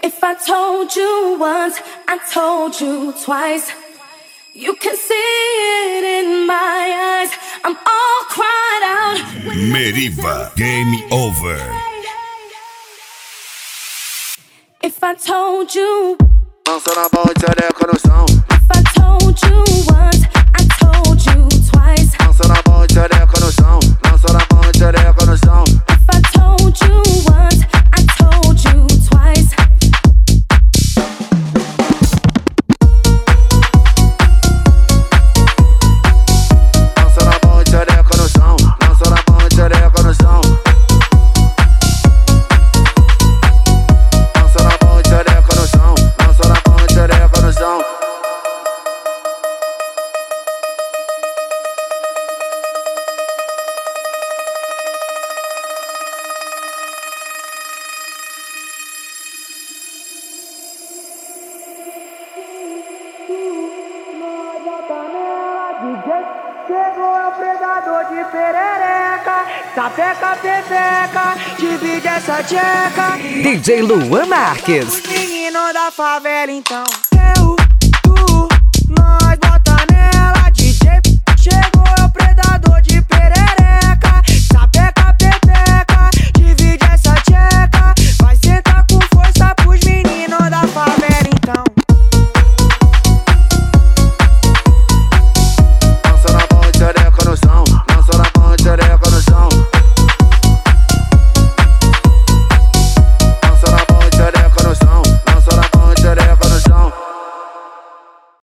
If I told you once, I told you twice. You can see it in my eyes. I'm all cried out. Meriva, game over. If I told you, Dança na mão e xereca no chão. if I told you once, I told you twice. Dança na mão e xereca no chão. Dança na mão e xereca no chão. If I told you once, I told you twice. Dança na mão e xereca no chão. Dança na mão e xereca no chão. Dança na mão e xereca no chão. Dança na mão e xereca no chão. Chegou é o predador de perereca, sapeca, pepeca, divide essa tcheca. DJ Luan Marques. Menino da favela então. Eu, tu, nós.